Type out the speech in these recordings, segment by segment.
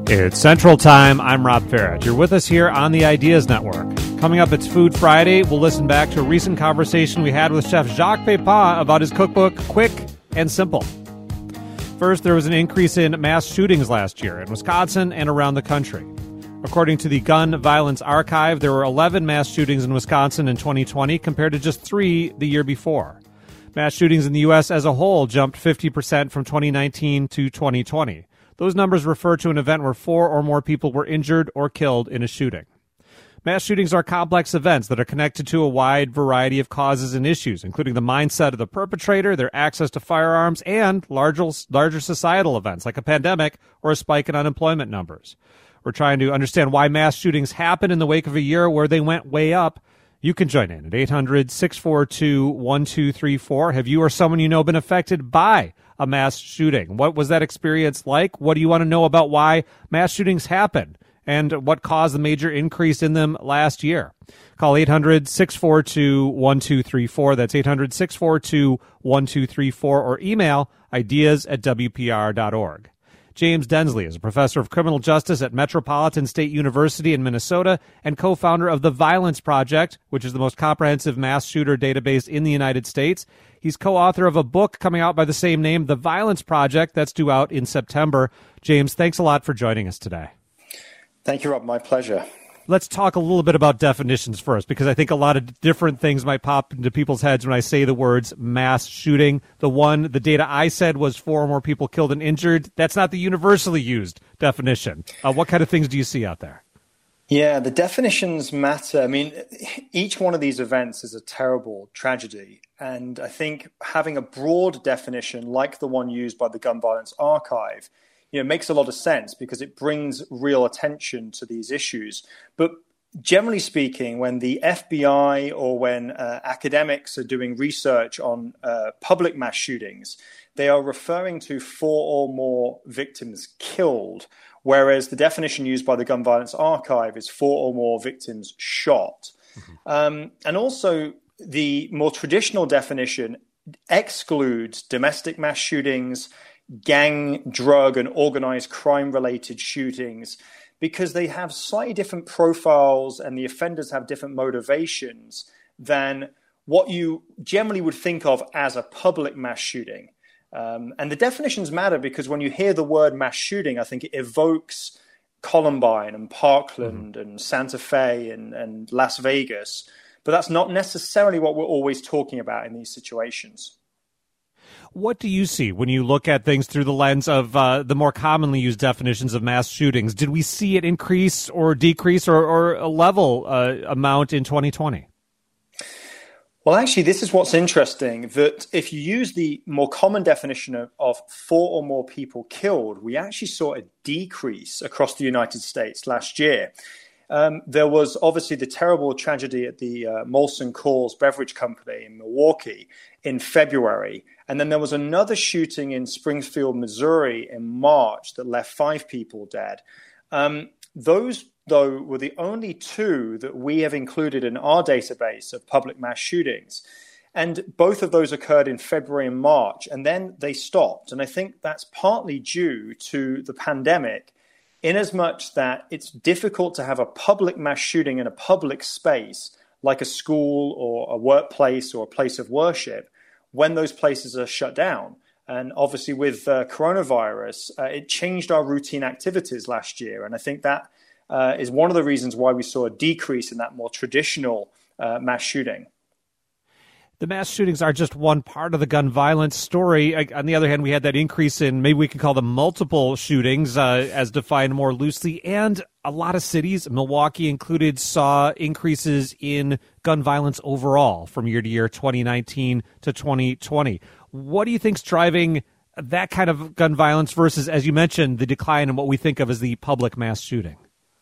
It's Central Time. I'm Rob Farrett. You're with us here on the Ideas Network. Coming up, it's Food Friday. We'll listen back to a recent conversation we had with Chef Jacques Pépin about his cookbook, Quick and Simple. First, there was an increase in mass shootings last year in Wisconsin and around the country. According to the Gun Violence Archive, there were 11 mass shootings in Wisconsin in 2020 compared to just 3 the year before. Mass shootings in the U.S. as a whole jumped 50% from 2019 to 2020. Those numbers refer to an event where 4 or more people were injured or killed in a shooting. Mass shootings are complex events that are connected to a wide variety of causes and issues, including the mindset of the perpetrator, their access to firearms, and larger societal events like a pandemic or a spike in unemployment numbers. We're trying to understand why mass shootings happen in the wake of a year where they went way up. You can join in at 800-642-1234. Have you or someone you know been affected by a mass shooting? What was that experience like? What do you want to know about why mass shootings happen and what caused the major increase in them last year? Call 800-642-1234. That's 800-642-1234 or email ideas@wpr.org. James Densley is a professor of criminal justice at Metropolitan State University in Minnesota and co-founder of the Violence Project, which is the most comprehensive mass shooter database in the United States. He's co-author of a book coming out by the same name, The Violence Project, that's due out in September. James, thanks a lot for joining us today. Thank you, Rob. My pleasure. Let's talk a little bit about definitions first, because I think a lot of different things might pop into people's heads when I say the words mass shooting. The data I said was 4 or more people killed and injured. That's not the universally used definition. What kind of things do you see out there? Yeah, the definitions matter. I mean, each one of these events is a terrible tragedy. And I think having a broad definition like the one used by the Gun Violence Archive makes a lot of sense because it brings real attention to these issues. But generally speaking, when the FBI or when academics are doing research on public mass shootings, they are referring to 4 or more victims killed, whereas the definition used by the Gun Violence Archive is 4 or more victims shot. Mm-hmm. And also, the more traditional definition excludes domestic mass shootings, gang, drug, and organized crime-related shootings because they have slightly different profiles and the offenders have different motivations than what you generally would think of as a public mass shooting. And the definitions matter because when you hear the word mass shooting, I think it evokes Columbine and Parkland and Santa Fe and Las Vegas. But that's not necessarily what we're always talking about in these situations. What do you see when you look at things through the lens of the more commonly used definitions of mass shootings? Did we see it increase or decrease or a level amount in 2020? Well, actually, this is what's interesting, that if you use the more common definition of 4 or more people killed, we actually saw a decrease across the United States last year. There was obviously the terrible tragedy at the Molson Coors beverage company in Milwaukee in February. And then there was another shooting in Springfield, Missouri in March that left 5 people dead. Those, though, were the only 2 that we have included in our database of public mass shootings. And both of those occurred in February and March, and then they stopped. And I think that's partly due to the pandemic, inasmuch that it's difficult to have a public mass shooting in a public space like a school or a workplace or a place of worship when those places are shut down. And obviously with coronavirus, it changed our routine activities last year. And I think that is one of the reasons why we saw a decrease in that more traditional mass shooting. The mass shootings are just one part of the gun violence story. On the other hand, we had that increase in, maybe we can call them multiple shootings as defined more loosely. And a lot of cities, Milwaukee included, saw increases in gun violence overall from year to year, 2019 to 2020. What do you think's driving that kind of gun violence versus, as you mentioned, the decline in what we think of as the public mass shooting?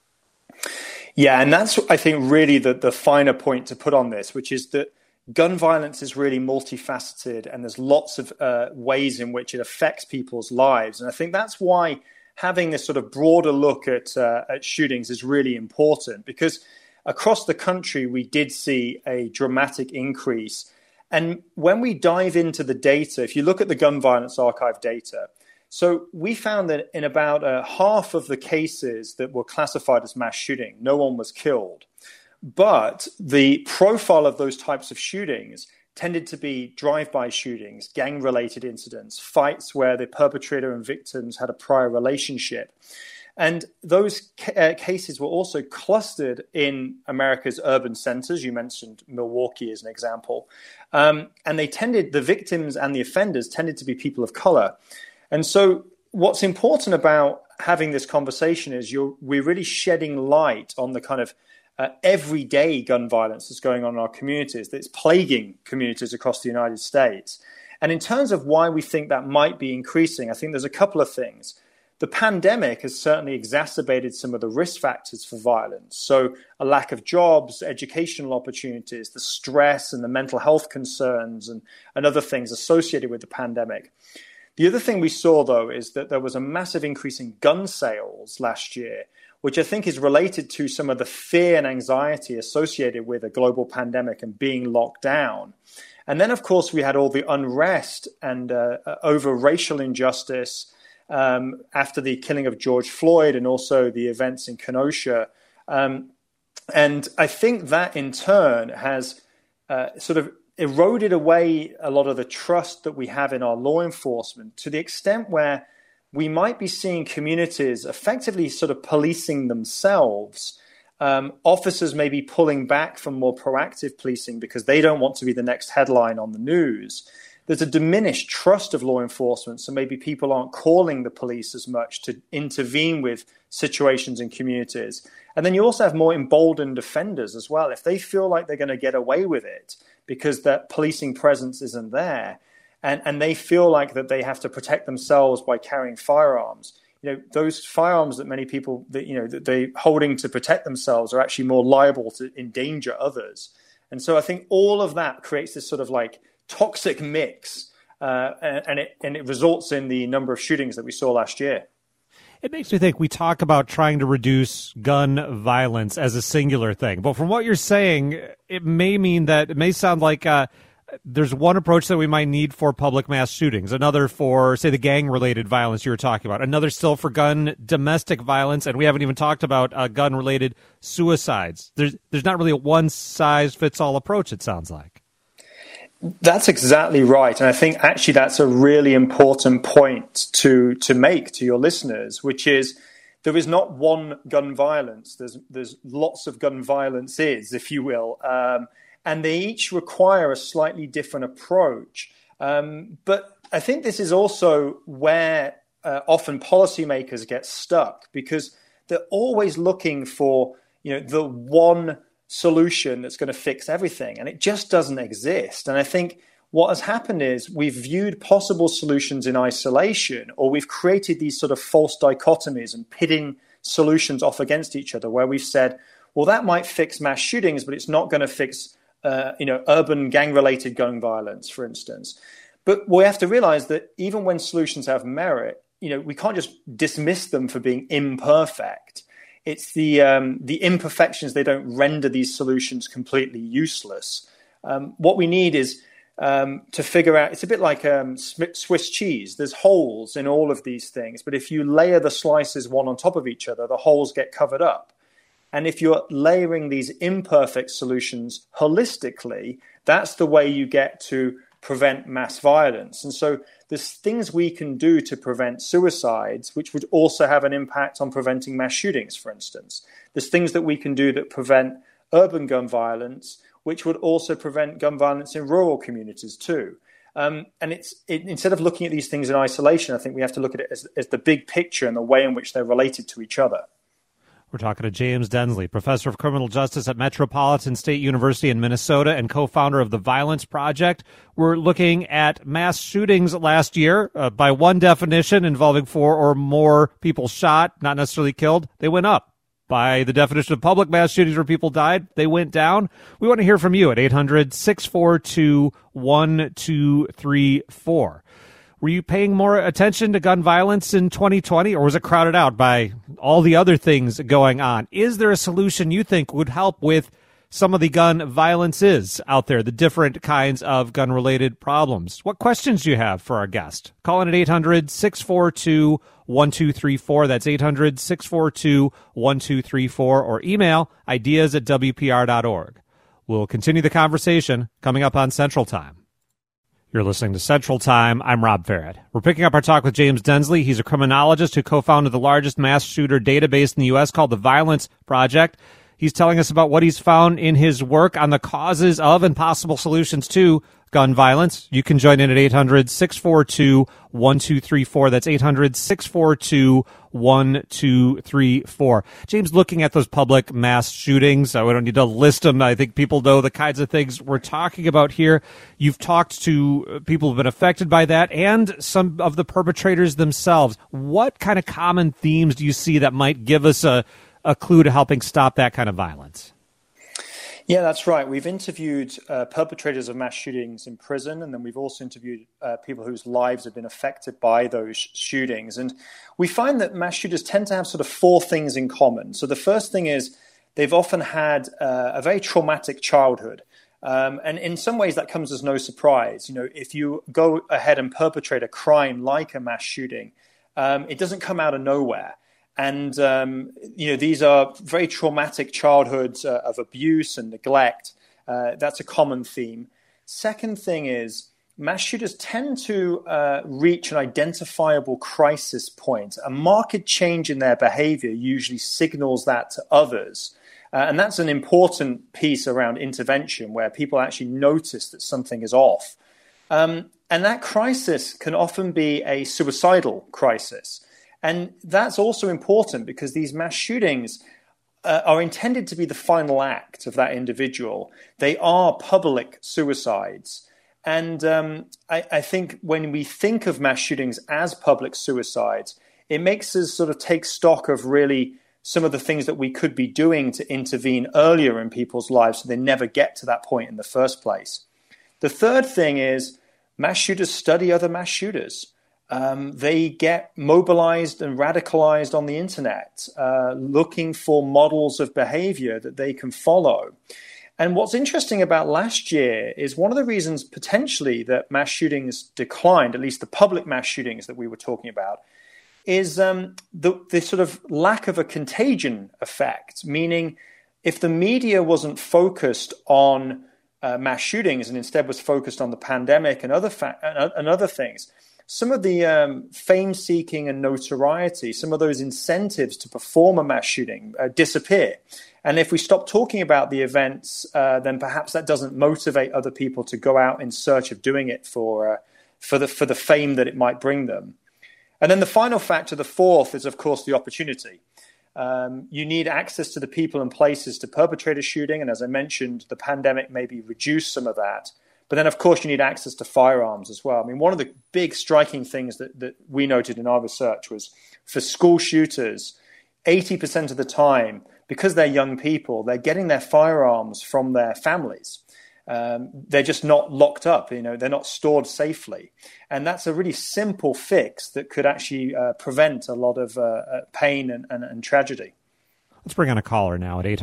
Yeah, and that's, I think, really the finer point to put on this, which is that gun violence is really multifaceted and there's lots of ways in which it affects people's lives. And I think that's why having this sort of broader look at shootings is really important, because across the country, we did see a dramatic increase. And when we dive into the data, if you look at the Gun Violence Archive data, So we found that in about half of the cases that were classified as mass shooting, no one was killed. But the profile of those types of shootings tended to be drive-by shootings, gang-related incidents, fights where the perpetrator and victims had a prior relationship. And those cases were also clustered in America's urban centers. You mentioned Milwaukee as an example. And the victims and the offenders tended to be people of color. And so what's important about having this conversation is we're really shedding light on the kind of everyday gun violence that's going on in our communities, that's plaguing communities across the United States. And in terms of why we think that might be increasing, I think there's a couple of things. The pandemic has certainly exacerbated some of the risk factors for violence. So a lack of jobs, educational opportunities, the stress and the mental health concerns and other things associated with the pandemic. The other thing we saw, though, is that there was a massive increase in gun sales last year, which I think is related to some of the fear and anxiety associated with a global pandemic and being locked down. And then, of course, we had all the unrest and over racial injustice after the killing of George Floyd and also the events in Kenosha. And I think that, in turn, has sort of eroded away a lot of the trust that we have in our law enforcement to the extent where we might be seeing communities effectively sort of policing themselves. Officers may be pulling back from more proactive policing because they don't want to be the next headline on the news. There's a diminished trust of law enforcement, so maybe people aren't calling the police as much to intervene with situations in communities. And then you also have more emboldened offenders as well. If they feel like they're going to get away with it because that policing presence isn't there, and they feel like that they have to protect themselves by carrying firearms, those firearms that many people that they're holding to protect themselves are actually more liable to endanger others. And so I think all of that creates this sort of like toxic mix, and it results in the number of shootings that we saw last year. It makes me think we talk about trying to reduce gun violence as a singular thing. But from what you're saying, it may sound like there's one approach that we might need for public mass shootings, another for, say, the gang-related violence you were talking about, another still for gun domestic violence, and we haven't even talked about gun-related suicides. There's not really a one-size-fits-all approach, it sounds like. That's exactly right. And I think actually that's a really important point to make to your listeners, which is there is not one gun violence. There's lots of gun violences, if you will. And they each require a slightly different approach. But I think this is also where often policymakers get stuck, because they're always looking for the one solution that's going to fix everything, and it just doesn't exist. And I think what has happened is we've viewed possible solutions in isolation, or we've created these sort of false dichotomies and pitting solutions off against each other, where we've said, well, that might fix mass shootings, but it's not going to fix urban gang-related gun violence, for instance. But we have to realize that even when solutions have merit, we can't just dismiss them for being imperfect. It's the imperfections, they don't render these solutions completely useless. What we need is to figure out, it's a bit like Swiss cheese. There's holes in all of these things, but if you layer the slices one on top of each other, the holes get covered up. And if you're layering these imperfect solutions holistically, that's the way you get to prevent mass violence. And so there's things we can do to prevent suicides, which would also have an impact on preventing mass shootings, for instance. There's things that we can do that prevent urban gun violence, which would also prevent gun violence in rural communities too. And instead of looking at these things in isolation, I think we have to look at it as the big picture and the way in which they're related to each other. We're talking to James Densley, professor of criminal justice at Metropolitan State University in Minnesota and co-founder of the Violence Project. We're looking at mass shootings last year. By one definition, involving 4 or more people shot, not necessarily killed, they went up. By the definition of public mass shootings where people died, they went down. We want to hear from you at 800-642-1234. Were you paying more attention to gun violence in 2020, or was it crowded out by all the other things going on? Is there a solution you think would help with some of the gun violence is out there, the different kinds of gun-related problems. What questions do you have for our guest? Call in at 800-642-1234. That's 800-642-1234, or email ideas@wpr.org. We'll continue the conversation coming up on Central Time. You're listening to Central Time. I'm Rob Farrett. We're picking up our talk with James Densley. He's a criminologist who co-founded the largest mass shooter database in the U.S. called the Violence Project. He's telling us about what he's found in his work on the causes of and possible solutions to gun violence. You can join in at 800-642-1234. That's 800-642-1234. James, looking at those public mass shootings, we don't need to list them. I think people know the kinds of things we're talking about here. You've talked to people who've been affected by that and some of the perpetrators themselves. What kind of common themes do you see that might give us a clue to helping stop that kind of violence? Yeah, that's right. We've interviewed perpetrators of mass shootings in prison, and then we've also interviewed people whose lives have been affected by those shootings. And we find that mass shooters tend to have sort of four things in common. So the first thing is they've often had a very traumatic childhood. And in some ways that comes as no surprise. You know, if you go ahead and perpetrate a crime like a mass shooting, it doesn't come out of nowhere. And, these are very traumatic childhoods of abuse and neglect. That's a common theme. Second thing is mass shooters tend to reach an identifiable crisis point. A marked change in their behavior usually signals that to others. And that's an important piece around intervention where people actually notice that something is off. And that crisis can often be a suicidal crisis. And that's also important because these mass shootings are intended to be the final act of that individual. They are public suicides. And I think when we think of mass shootings as public suicides, it makes us sort of take stock of really some of the things that we could be doing to intervene earlier in people's lives so they never get to that point in the first place. The third thing is mass shooters study other mass shooters. They get mobilized and radicalized on the internet, looking for models of behavior that they can follow. And what's interesting about last year is one of the reasons potentially that mass shootings declined, at least the public mass shootings that we were talking about, is the sort of lack of a contagion effect, meaning if the media wasn't focused on mass shootings and instead was focused on the pandemic and other things, some of the fame-seeking and notoriety, some of those incentives to perform a mass shooting disappear. And if we stop talking about the events, then perhaps that doesn't motivate other people to go out in search of doing it for the fame that it might bring them. And then the final factor, the fourth, is, of course, the opportunity. You need access to the people and places to perpetrate a shooting. And as I mentioned, the pandemic maybe reduced some of that. But then, of course, you need access to firearms as well. I mean, one of the big striking things that we noted in our research was for school shooters, 80% of the time, because they're young people, they're getting their firearms from their families. They're just not locked up, they're not stored safely. And that's a really simple fix that could actually prevent a lot of pain and tragedy. Let's bring on a caller now at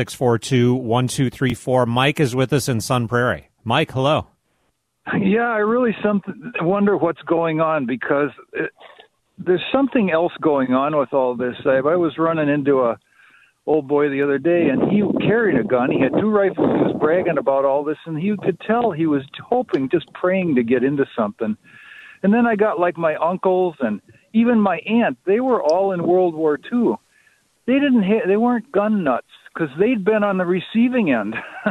800-642-1234. Mike is with us in Sun Prairie. Mike, hello. Yeah, I really wonder what's going on because there's something else going on with all this. I was running into a old boy the other day, and he carried a gun. He had 2 rifles. He was bragging about all this, and you could tell he was hoping, just praying to get into something. And then I got like my uncles and even my aunt. They were all in World War II. They weren't gun nuts because they'd been on the receiving end.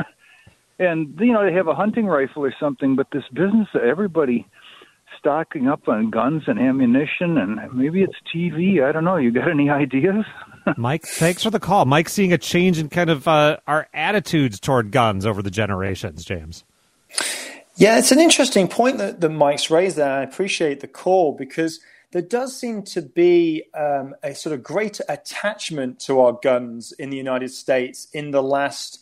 And, they have a hunting rifle or something, but this business of everybody stocking up on guns and ammunition, and maybe it's TV. I don't know. You got any ideas? Mike, thanks for the call. Mike's seeing a change in kind of our attitudes toward guns over the generations, James. Yeah, it's an interesting point that Mike's raised there. I appreciate the call because there does seem to be a sort of greater attachment to our guns in the United States in the last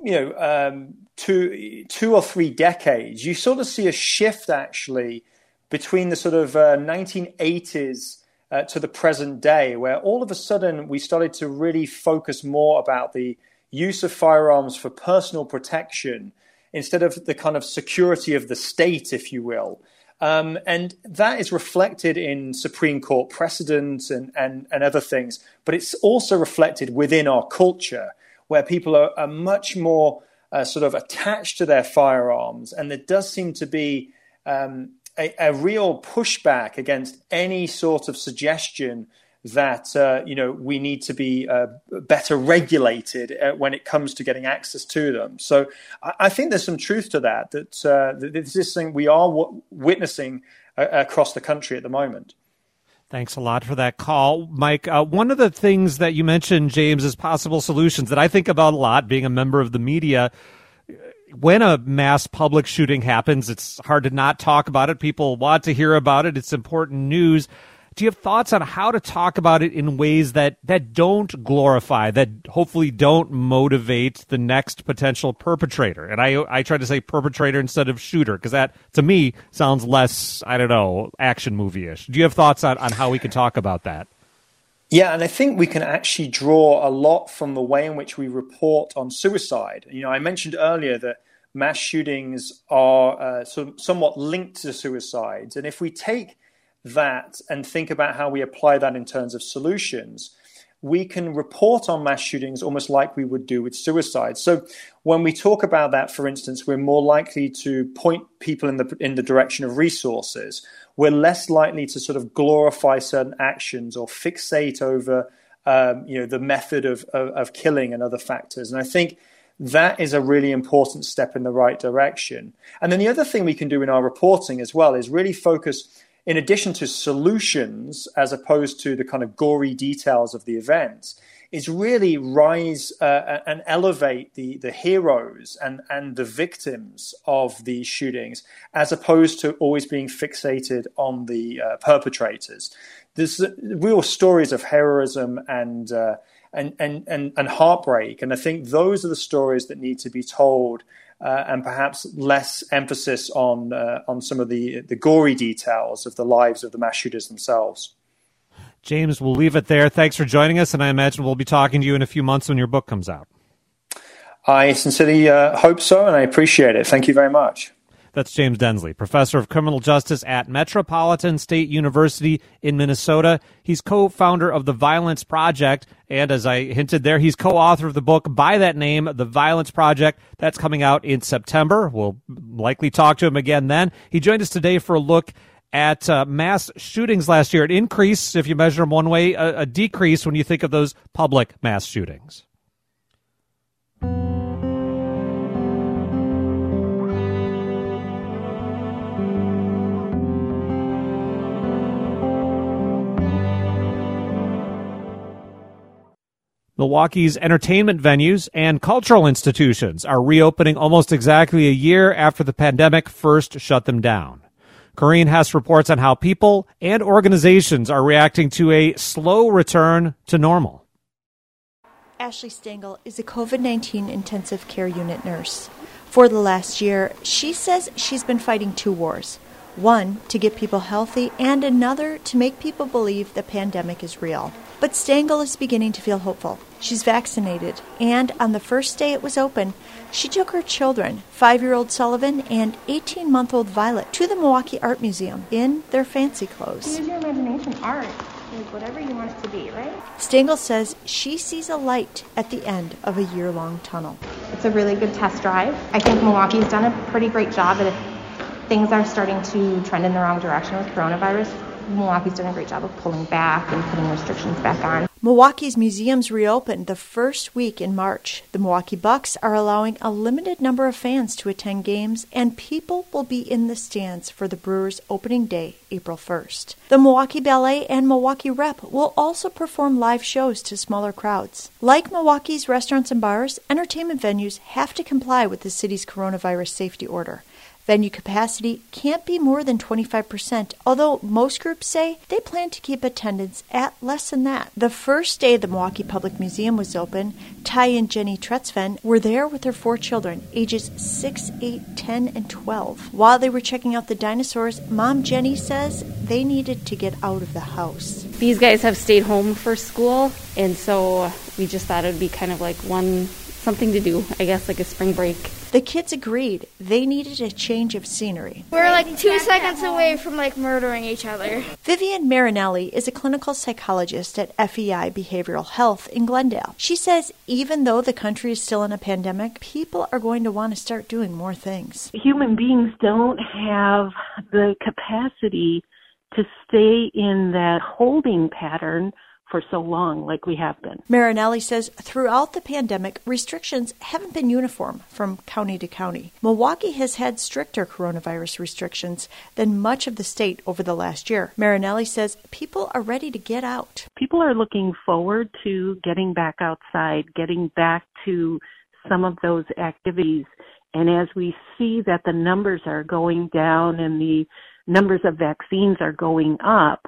2 or 3 decades. You sort of see a shift actually between the sort of 1980s to the present day, where all of a sudden we started to really focus more about the use of firearms for personal protection instead of the kind of security of the state, if you will. And that is reflected in Supreme Court precedent and other things, but it's also reflected within our culture, where people are much more sort of attached to their firearms. And there does seem to be a real pushback against any sort of suggestion that we need to be better regulated when it comes to getting access to them. So I think there's some truth to that this is something we are witnessing across the country at the moment. Thanks a lot for that call, Mike. One of the things that you mentioned, James, is possible solutions that I think about a lot, being a member of the media. When a mass public shooting happens, it's hard to not talk about it. People want to hear about it. It's important news. Do you have thoughts on how to talk about it in ways that don't glorify, that hopefully don't motivate the next potential perpetrator? And I try to say perpetrator instead of shooter, because that, to me, sounds less, action movie-ish. Do you have thoughts on how we can talk about that? Yeah, and I think we can actually draw a lot from the way in which we report on suicide. I mentioned earlier that mass shootings are somewhat linked to suicides. And if we take that and think about how we apply that in terms of solutions, we can report on mass shootings almost like we would do with suicide. So when we talk about that, for instance, we're more likely to point people in the direction of resources. We're less likely to sort of glorify certain actions or fixate over the method of killing and other factors. And I think that is a really important step in the right direction. And then the other thing we can do in our reporting as well is really focus, in addition to solutions, as opposed to the kind of gory details of the events, is really rise and elevate the heroes and the victims of these shootings, as opposed to always being fixated on the perpetrators. There's real stories of heroism and heartbreak, and I think those are the stories that need to be told. And perhaps less emphasis on some of the gory details of the lives of the mass shooters themselves. James, we'll leave it there. Thanks for joining us, and I imagine we'll be talking to you in a few months when your book comes out. I sincerely hope so, and I appreciate it. Thank you very much. That's James Densley, professor of criminal justice at Metropolitan State University in Minnesota. He's co-founder of The Violence Project, and as I hinted there, he's co-author of the book by that name, The Violence Project. That's coming out in September. We'll likely talk to him again then. He joined us today for a look at mass shootings last year. An increase, if you measure them one way, a decrease when you think of those public mass shootings. Milwaukee's entertainment venues and cultural institutions are reopening almost exactly a year after the pandemic first shut them down. Corrine Hess reports on how people and organizations are reacting to a slow return to normal. Ashley Stengel is a COVID-19 intensive care unit nurse. For the last year, she says she's been fighting two wars. One, to get people healthy, and another, to make people believe the pandemic is real. But Stengel is beginning to feel hopeful. She's vaccinated, and on the first day it was open, she took her children, 5-year-old Sullivan and 18-month-old Violet, to the Milwaukee Art Museum in their fancy clothes. Use your imagination, art, like whatever you want it to be, right? Stengel says she sees a light at the end of a year-long tunnel. It's a really good test drive. I think Milwaukee's done a pretty great job at if things are starting to trend in the wrong direction with coronavirus. Milwaukee's done a great job of pulling back and putting restrictions back on. Milwaukee's museums reopened the first week in March. The Milwaukee Bucks are allowing a limited number of fans to attend games, and people will be in the stands for the Brewers' opening day, April 1st. The Milwaukee Ballet and Milwaukee Rep will also perform live shows to smaller crowds. Like Milwaukee's restaurants and bars, entertainment venues have to comply with the city's coronavirus safety order. Venue capacity can't be more than 25%, although most groups say they plan to keep attendance at less than that. The first day the Milwaukee Public Museum was open, Ty and Jenny Tretzven were there with their 4 children, ages 6, 8, 10, and 12. While they were checking out the dinosaurs, Mom Jenny says they needed to get out of the house. These guys have stayed home for school, and so we just thought it would be kind of like something to do, I guess, like a spring break. The kids agreed they needed a change of scenery. We're like 2 seconds away from like murdering each other. Vivian Marinelli is a clinical psychologist at FEI Behavioral Health in Glendale. She says even though the country is still in a pandemic, people are going to want to start doing more things. Human beings don't have the capacity to stay in that holding pattern for so long like we have been. Marinelli says throughout the pandemic, restrictions haven't been uniform from county to county. Milwaukee has had stricter coronavirus restrictions than much of the state over the last year. Marinelli says people are ready to get out. People are looking forward to getting back outside, getting back to some of those activities. And as we see that the numbers are going down and the numbers of vaccines are going up,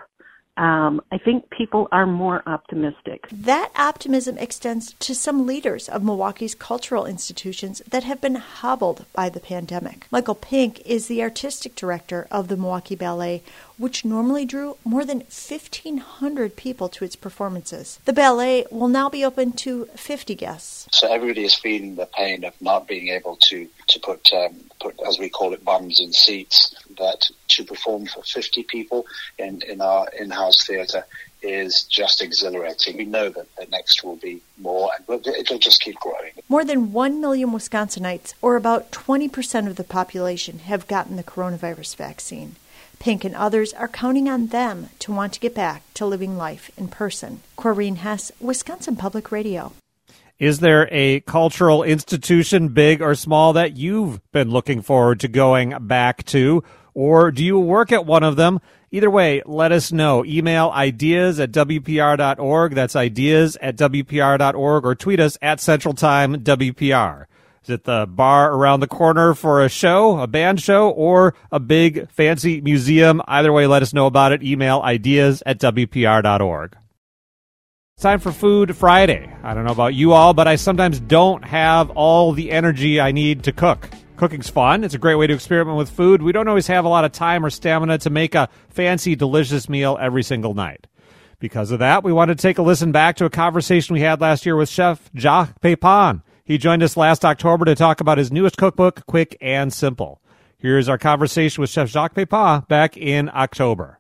I think people are more optimistic. That optimism extends to some leaders of Milwaukee's cultural institutions that have been hobbled by the pandemic. Michael Pink is the artistic director of the Milwaukee Ballet, which normally drew more than 1,500 people to its performances. The ballet will now be open to 50 guests. So everybody is feeling the pain of not being able to put, as we call it, bums in seats. That to perform for 50 people in our in-house theatre is just exhilarating. We know that the next will be more, and it'll just keep growing. More than 1 million Wisconsinites, or about 20% of the population, have gotten the coronavirus vaccine. Pink and others are counting on them to want to get back to living life in person. Corrine Hess, Wisconsin Public Radio. Is there a cultural institution, big or small, that you've been looking forward to going back to? Or do you work at one of them? Either way, let us know. Email ideas@wpr.org. That's ideas@wpr.org. Or tweet us at CentralTimeWPR. Is it the bar around the corner for a show, a band show, or a big fancy museum? Either way, let us know about it. Email ideas@wpr.org. It's time for Food Friday. I don't know about you all, but I sometimes don't have all the energy I need to cook. Cooking's fun. It's a great way to experiment with food. We don't always have a lot of time or stamina to make a fancy, delicious meal every single night. Because of that, we wanted to take a listen back to a conversation we had last year with Chef Jacques Pépin. He joined us last October to talk about his newest cookbook, Quick and Simple. Here's our conversation with Chef Jacques Pépin back in October.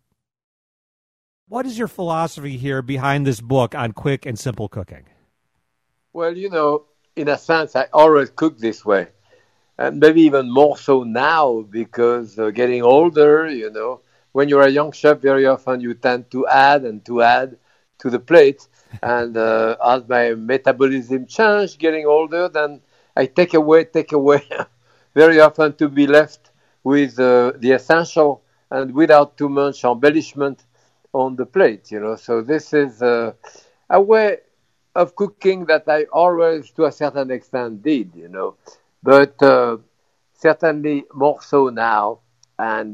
What is your philosophy here behind this book on quick and simple cooking? Well, in a sense, I always cook this way. And maybe even more so now because getting older, when you're a young chef, very often you tend to add to the plate. And as my metabolism changed, getting older, then I take away, very often to be left with the essential and without too much embellishment on the plate, So this is a way of cooking that I always, to a certain extent, did, But certainly more so now. And,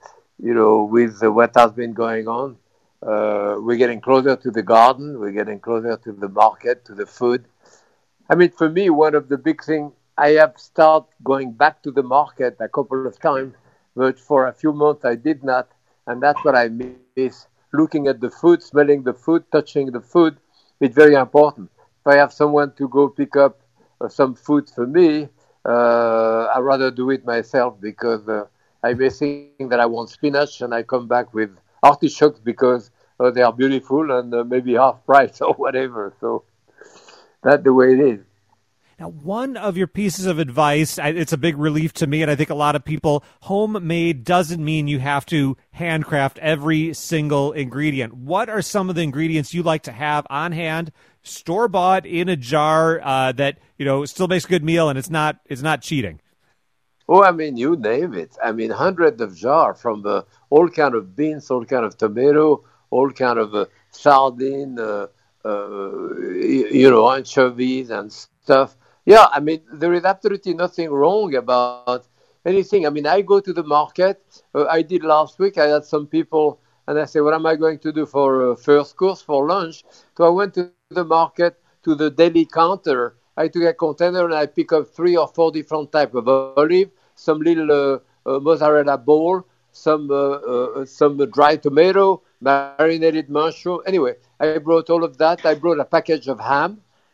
with what has been going on, we're getting closer to the garden. We're getting closer to the market, to the food. I mean, for me, one of the big things, I have started going back to the market a couple of times, but for a few months I did not. And that's what I miss. Looking at the food, smelling the food, touching the food, it's very important. If I have someone to go pick up some food for me, I'd rather do it myself because I may think that I want spinach and I come back with artichokes because they are beautiful and maybe half price or whatever. So that's the way it is. Now, one of your pieces of advice, it's a big relief to me, and I think a lot of people, homemade doesn't mean you have to handcraft every single ingredient. What are some of the ingredients you like to have on hand, store-bought in a jar that still makes a good meal and it's not cheating? Oh, I mean, you name it. I mean, hundreds of jars from all kind of beans, all kind of tomato, all kind of sardine, anchovies and stuff. Yeah, I mean, there is absolutely nothing wrong about anything. I mean, I go to the market. I did last week. I had some people, and I said, what am I going to do for first course, for lunch? So I went to the market, to the deli counter. I took a container, and I picked up 3 or 4 different types of olive, some little mozzarella ball, some dry tomato, marinated mushroom. Anyway, I brought all of that. I brought a package of ham.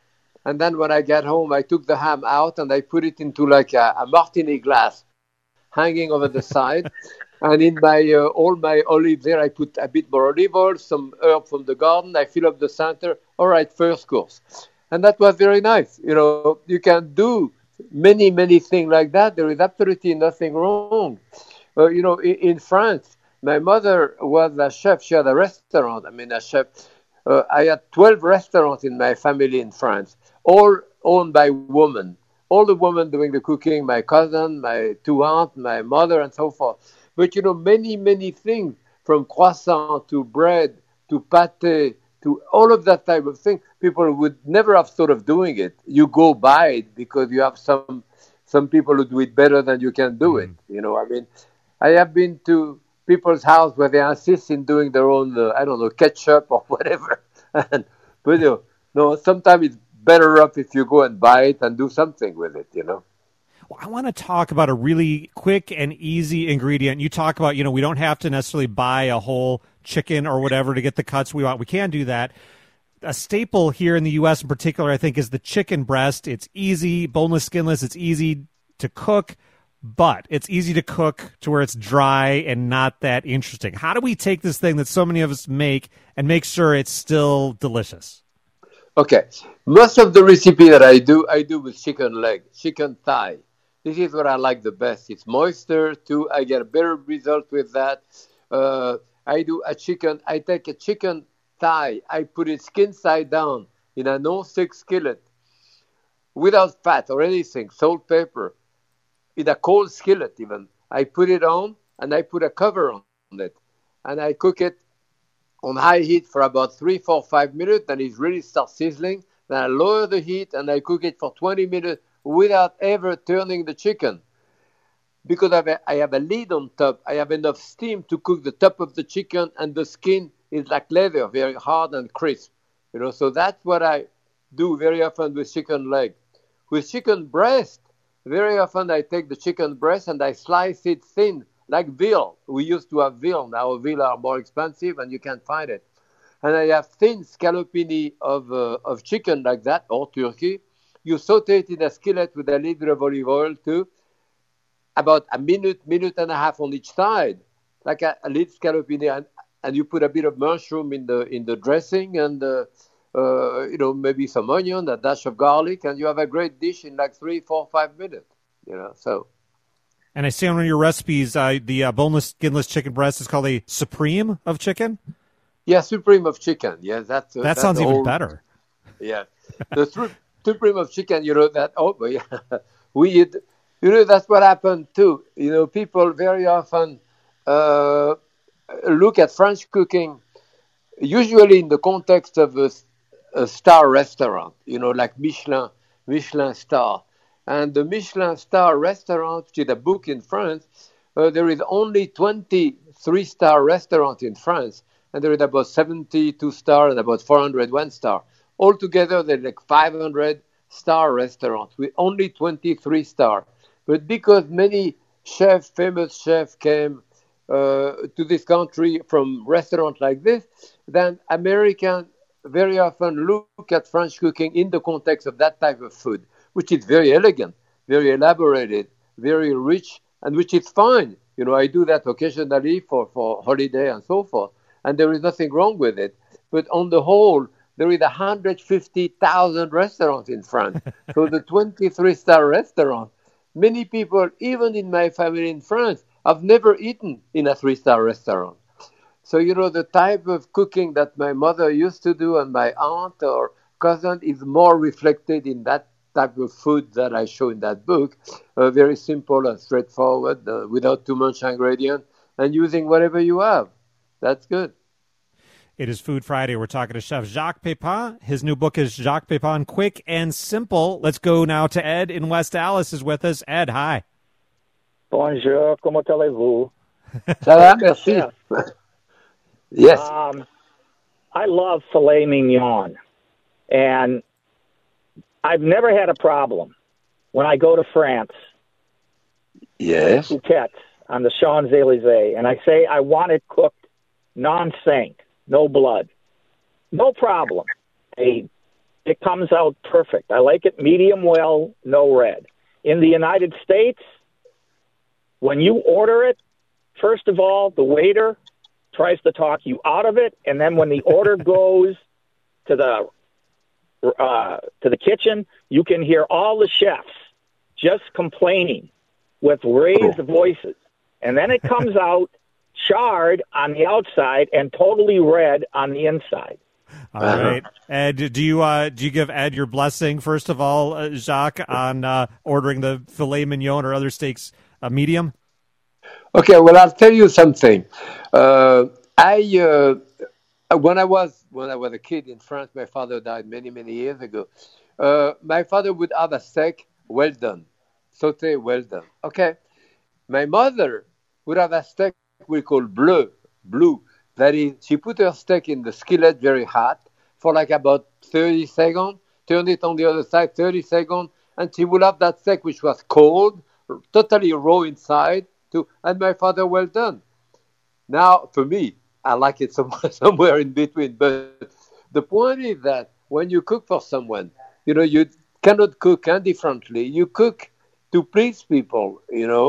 And then when I got home, I took the ham out and I put it into like a martini glass hanging over the side. And in my all my olives there, I put a bit more olive oil, some herb from the garden. I fill up the center. All right, first course. And that was very nice. You know, you can do many, many things like that. There is absolutely nothing wrong. You know, in France, my mother was a chef. She had a restaurant. I mean, a chef. I had 12 restaurants in my family in France, all owned by women. All the women doing the cooking, my cousin, my two aunts, my mother, and so forth. But, you know, many, many things, from croissant to bread to pâté to all of that type of thing, people would never have thought of doing it. You go by it because you have some people who do it better than you can do it. You know, I mean, I have been to people's house where they insist in doing their own, I don't know, ketchup or whatever. But, you know, sometimes it's better up if you go and buy it and do something with it, you know. Well, I want to talk about a really quick and easy ingredient. You talk about, you know, we don't have to necessarily buy a whole chicken or whatever to get the cuts we want. We can do that. A staple here in the U.S. in particular, I think, is the chicken breast. It's easy, boneless, skinless. It's easy to cook, but it's easy to cook to where it's dry and not that interesting. How do we take this thing that so many of us make and make sure it's still delicious? Okay. Most of the recipe that I do with chicken leg, chicken thigh. This is what I like the best. It's moister too. I get a better result with that. I take a chicken thigh. I put it skin side down in a non-stick skillet without fat or anything, salt, pepper, in a cold skillet even. I put it on and I put a cover on it. And I cook it on high heat for about 3, 4, 5 minutes. Then it really starts sizzling. Then I lower the heat and I cook it for 20 minutes without ever turning the chicken. Because I have a lid on top, I have enough steam to cook the top of the chicken, and the skin is like leather, very hard and crisp. You know, so that's what I do very often with chicken leg. With chicken breast, very often I take the chicken breast and I slice it thin, like veal. We used to have veal. Now veal are more expensive and you can't find it. And I have thin scallopini of chicken like that, or turkey. You saute it in a skillet with a little bit of olive oil too, about a minute and a half on each side, like a little scallopini, and you put a bit of mushroom in the dressing, and you know, maybe some onion, a dash of garlic, and you have a great dish in like 3, 4, 5 minutes. You know, so. And I see on one of your recipes, the boneless, skinless chicken breast is called a supreme of chicken. Yeah, supreme of chicken. Yeah, that sounds even better. Yeah, the supreme of chicken. You know that. Oh, but yeah, we eat. You know, that's what happened too. You know, people very often look at French cooking, usually in the context of a star restaurant, you know, like Michelin star. And the Michelin star restaurant, which is a book in France, there is only 23 star restaurants in France, and there is about 72 stars and about 400 one-star. Altogether, there's like 500 star restaurants with only 23 stars. But because many famous chefs came to this country from restaurants like this, then Americans very often look at French cooking in the context of that type of food, which is very elegant, very elaborated, very rich, and which is fine. You know, I do that occasionally for holiday and so forth, and there is nothing wrong with it. But on the whole, there is 150,000 restaurants in France. So the 23-star restaurant, many people, even in my family in France, have never eaten in a 3-star restaurant. So, you know, the type of cooking that my mother used to do and my aunt or cousin is more reflected in that type of food that I show in that book. Very simple and straightforward, without too much ingredient, and using whatever you have. That's good. It is Food Friday. We're talking to Chef Jacques Pépin. His new book is Jacques Pépin, Quick and Simple. Let's go now to Ed in West Dallas is with us. Ed, hi. Bonjour, comment allez-vous? Ça va, merci. Yes. I love filet mignon, and I've never had a problem when I go to France. Yes. Phuket on the Champs-Élysées, and I say I want it cooked non-saint, no blood. No problem. They it comes out perfect. I like it medium well, no red. In the United States, when you order it, first of all, the waiter tries to talk you out of it, and then when the order goes to the kitchen, you can hear all the chefs just complaining with raised voices. And then it comes out charred on the outside and totally red on the inside. All right. Ed, do you give Ed your blessing, first of all, Jacques, on ordering the filet mignon or other steaks medium? Okay, well, I'll tell you something. When I was a kid in France, my father died many, many years ago. My father would have a steak well done, sauté well done. Okay. My mother would have a steak we call bleu. That is, she put her steak in the skillet very hot for like about 30 seconds, turn it on the other side, 30 seconds, and she would have that steak which was cold, totally raw inside, too, and my father well done. Now, for me, I like it somewhere in between, but the point is that when you cook for someone, you cannot cook indifferently. You cook to please people,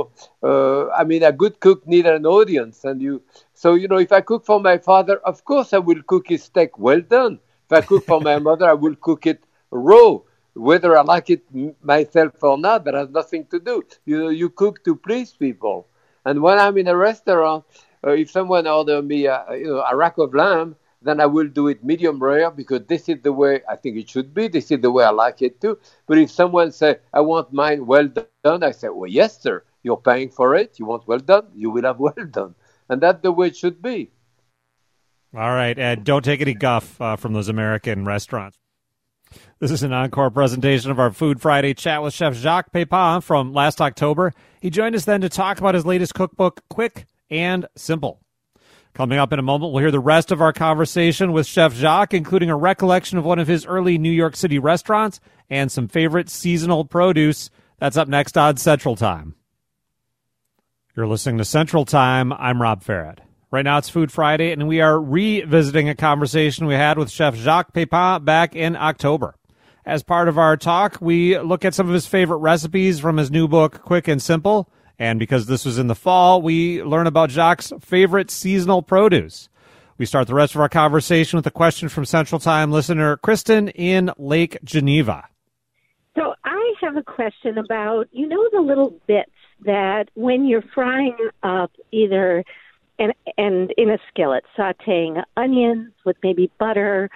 a good cook needs an audience. So, if I cook for my father, of course I will cook his steak well done. If I cook for my mother, I will cook it raw. Whether I like it myself or not, that has nothing to do. You cook to please people. And when I'm in a restaurant, if someone orders me a rack of lamb, then I will do it medium rare because this is the way I think it should be. This is the way I like it too. But if someone says, I want mine well done, I say, well, yes, sir, you're paying for it. You want well done, you will have well done. And that's the way it should be. All right, Ed, don't take any guff from those American restaurants. This is an encore presentation of our Food Friday chat with Chef Jacques Pépin from last October. He joined us then to talk about his latest cookbook, Quick and Simple. Coming up in a moment, we'll hear the rest of our conversation with Chef Jacques, including a recollection of one of his early New York City restaurants and some favorite seasonal produce. That's up next on Central Time. You're listening to Central Time. I'm Rob Farrett. Right now it's Food Friday, and we are revisiting a conversation we had with Chef Jacques Pépin back in October. As part of our talk, we look at some of his favorite recipes from his new book, Quick and Simple. And because this was in the fall, we learn about Jacques' favorite seasonal produce. We start the rest of our conversation with a question from Central Time listener Kristen in Lake Geneva. So I have a question about, the little bits that when you're frying up either and in a skillet, sauteing onions with maybe butter,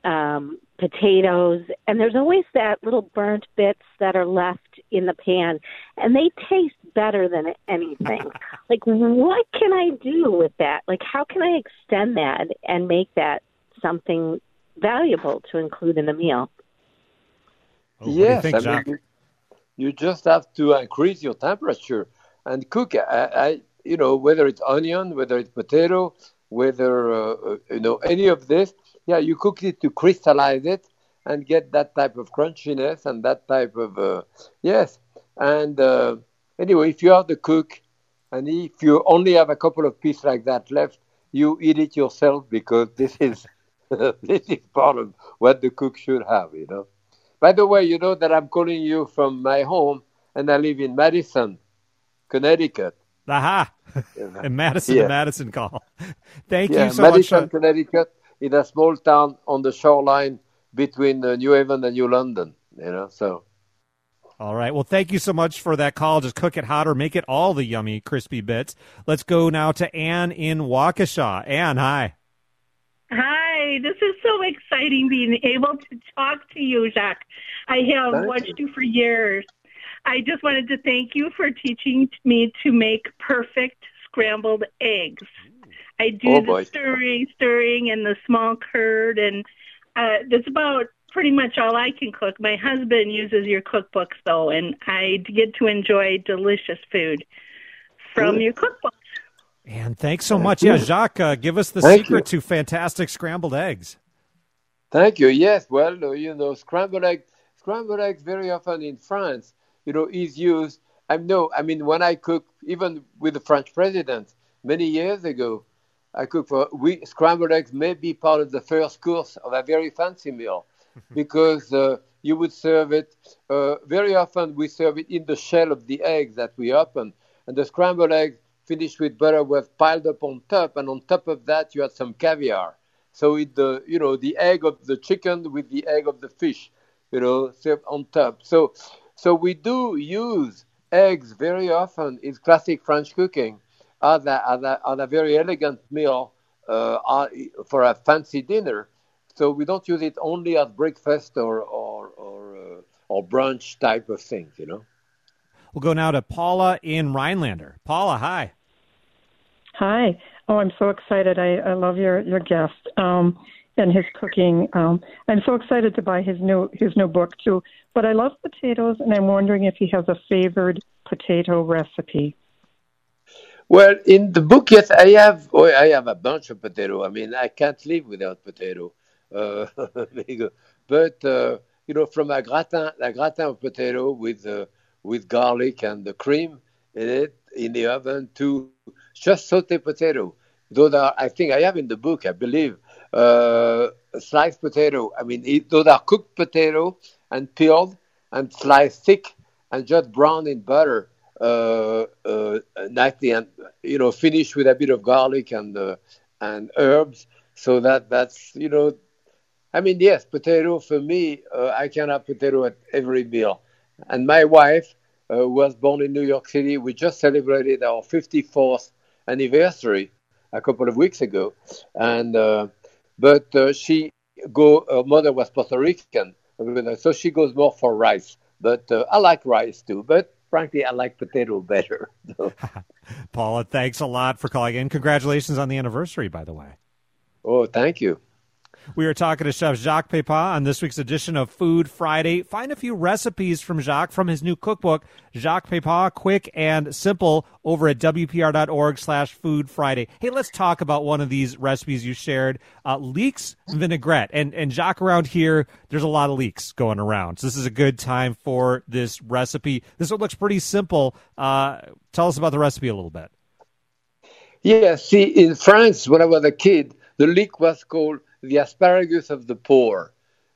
potatoes, and there's always that little burnt bits that are left in the pan, and they taste better than anything. Like, what can I do with that? Like, how can I extend that and make that something valuable to include in a meal? Oh, yes, you just have to increase your temperature and cook. Whether it's onion, whether it's potato, whether any of this. Yeah, you cook it to crystallize it and get that type of crunchiness and that type of, yes. And anyway, if you are the cook and if you only have a couple of pieces like that left, you eat it yourself because this is this is part of what the cook should have, By the way, that I'm calling you from my home and I live in Madison, Connecticut. Aha! And Madison yeah. to Madison call. Thank you so Madison, much. Connecticut. In a small town on the shoreline between New Haven and New London, so. All right. Well, thank you so much for that call. Just cook it hot or make it all the yummy, crispy bits. Let's go now to Ann in Waukesha. Ann, hi. Hi. This is so exciting being able to talk to you, Jacques. I have watched you for years. I just wanted to thank you for teaching me to make perfect scrambled eggs. I do the stirring and the small curd, and that's about pretty much all I can cook. My husband uses your cookbooks, though, and I get to enjoy delicious food from your cookbooks. And thanks so much. Yeah, Jacques, give us the secret to fantastic scrambled eggs. Thank you. Yes, well, scrambled eggs very often in France, is used. When I cook, even with the French president many years ago, I cook scrambled eggs may be part of the first course of a very fancy meal. because you would serve it. Very often we serve it in the shell of the egg that we open, and the scrambled egg finished with butter was piled up on top, and on top of that you had some caviar. So the egg of the chicken with the egg of the fish, served on top. So we do use eggs very often in classic French cooking as a very elegant meal for a fancy dinner. So we don't use it only as breakfast or brunch type of things, We'll go now to Paula in Rhinelander. Paula, hi. Hi. Oh, I'm so excited. I love your guest and his cooking. I'm so excited to buy his new book too. But I love potatoes, and I'm wondering if he has a favored potato recipe. Well, in the book, yes, I have a bunch of potato. I mean, I can't live without potato. But from a gratin of potato with garlic and the cream in it in the oven to just sauté potato. Those are, I think I have in the book, I believe, sliced potato. I mean, those are cooked potato and peeled and sliced thick and just browned in butter nicely, and finished with a bit of garlic and herbs. So that's I mean, yes, potato for me. I can have potato at every meal. And my wife was born in New York City. We just celebrated our 54th anniversary a couple of weeks ago, and her mother was Puerto Rican, so she goes more for rice. But I like rice too. But frankly, I like potato better. Paula, thanks a lot for calling in. Congratulations on the anniversary, by the way. Oh, thank you. We are talking to Chef Jacques Pépin on this week's edition of Food Friday. Find a few recipes from Jacques from his new cookbook, Jacques Pépin, Quick and Simple, over at WPR.org/Food Friday. Hey, let's talk about one of these recipes you shared, leeks vinaigrette. And Jacques, around here, there's a lot of leeks going around. So this is a good time for this recipe. This one looks pretty simple. Tell us about the recipe a little bit. Yeah, see, in France, when I was a kid, the leek was called the asparagus of the poor,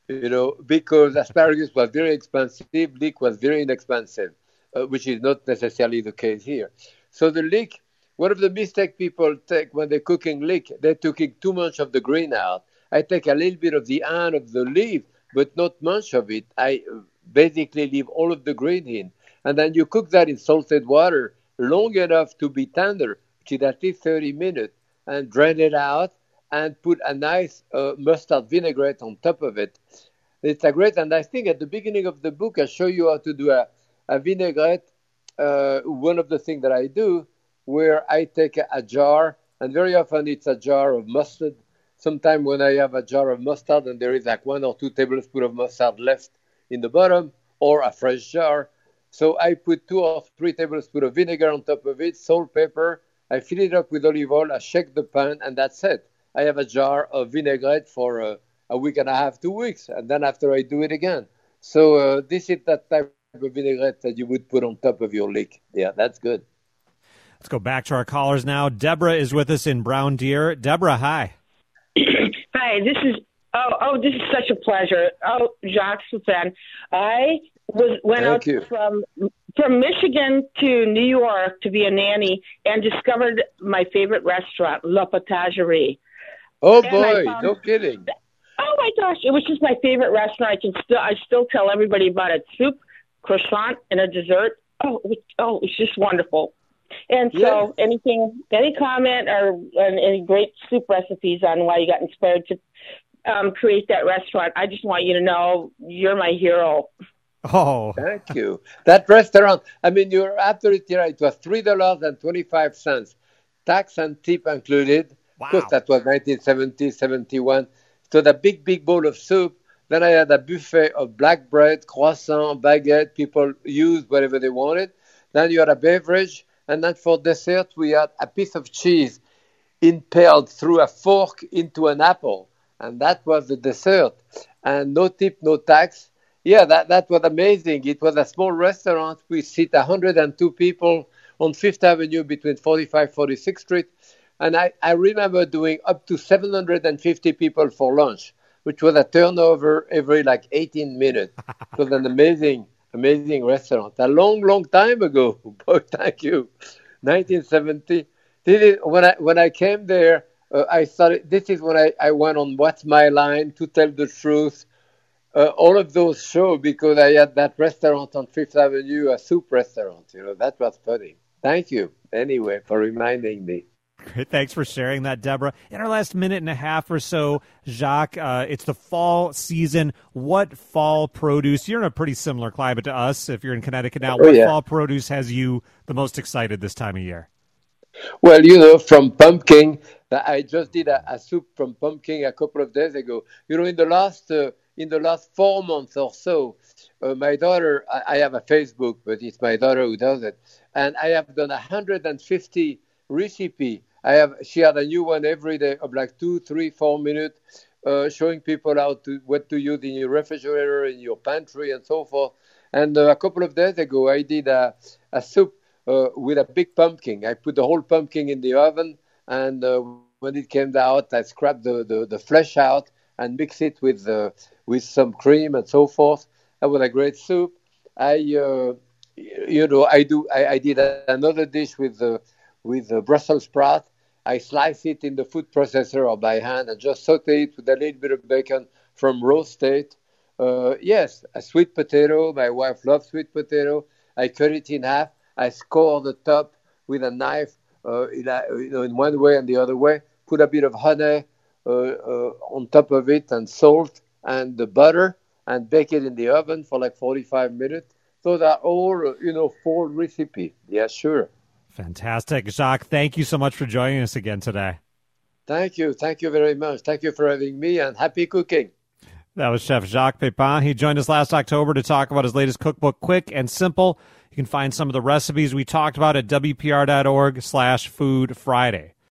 because asparagus was very expensive, leek was very inexpensive, which is not necessarily the case here. So the leek, one of the mistakes people take when they're cooking leek, they're taking too much of the green out. I take a little bit of the end of the leaf, but not much of it. I basically leave all of the green in. And then you cook that in salted water long enough to be tender, which is at least 30 minutes, and drain it out, and put a nice mustard vinaigrette on top of it. It's a great, and I think at the beginning of the book, I show you how to do a vinaigrette. One of the things that I do, where I take a jar, and very often it's a jar of mustard. Sometimes when I have a jar of mustard and there is like 1 or 2 tablespoons of mustard left in the bottom, or a fresh jar, so I put 2 or 3 tablespoons of vinegar on top of it, salt, pepper. I fill it up with olive oil, I shake the pan, and that's it. I have a jar of vinaigrette for a week and a half, 2 weeks, and then after I do it again. So this is that type of vinaigrette that you would put on top of your leek. Yeah, that's good. Let's go back to our callers now. Deborah is with us in Brown Deer. Deborah, hi. Hi, this is such a pleasure. Oh, Jacques Pépin. I went out from Michigan to New York to be a nanny and discovered my favorite restaurant, La Potagerie. Oh boy, no kidding. Oh my gosh, it was just my favorite restaurant. I still tell everybody about it. Soup, croissant, and a dessert. It's just wonderful. And so any comment or any great soup recipes on why you got inspired to create that restaurant, I just want you to know you're my hero. Oh, thank you. That restaurant, I mean, you're absolutely right. It was $3.25, tax and tip included. Wow. Of course, that was 1970, 71. So the big bowl of soup. Then I had a buffet of black bread, croissant, baguette. People used whatever they wanted. Then you had a beverage. And then for dessert, we had a piece of cheese impaled through a fork into an apple. And that was the dessert. And no tip, no tax. Yeah, that was amazing. It was a small restaurant. We sit 102 people on Fifth Avenue between 45 and 46th Street. And I remember doing up to 750 people for lunch. which was a turnover every like 18 minutes. It was an amazing restaurant. A long time ago. Boy, thank you. 1970. This is when I came there. I started. This is when I went on What's My Line, To Tell the Truth. All of those shows because I had that restaurant on Fifth Avenue, a soup restaurant. That was funny. Thank you, anyway, for reminding me. Great. Thanks for sharing that, Deborah. In our last minute and a half or so, Jacques, it's the fall season. What fall produce? You're in a pretty similar climate to us if you're in Connecticut now. What fall produce has you the most excited this time of year? Well, from pumpkin, I just did a soup from pumpkin a couple of days ago. In the last 4 months or so, my daughter, I have a Facebook, but it's my daughter who does it, and I have done 150 recipes. She had a new one every day of like 2, 3, 4 minutes, showing people what to use in your refrigerator, in your pantry, and so forth. And a couple of days ago, I did a soup with a big pumpkin. I put the whole pumpkin in the oven, and when it came out, I scraped the flesh out and mixed it with some cream and so forth. That was a great soup. I did another dish with Brussels sprout. I slice it in the food processor or by hand and just saute it with a little bit of bacon from roast it. Yes, a sweet potato. My wife loves sweet potato. I cut it in half. I score the top with a knife, in one way and the other way. Put a bit of honey on top of it and salt and the butter and bake it in the oven for like 45 minutes. So they're all, fall recipe. Yeah, sure. Fantastic. Jacques, thank you so much for joining us again today. Thank you. Thank you very much. Thank you for having me, and happy cooking. That was Chef Jacques Pépin. He joined us last October to talk about his latest cookbook, Quick and Simple. You can find some of the recipes we talked about at WPR.org/Food Friday.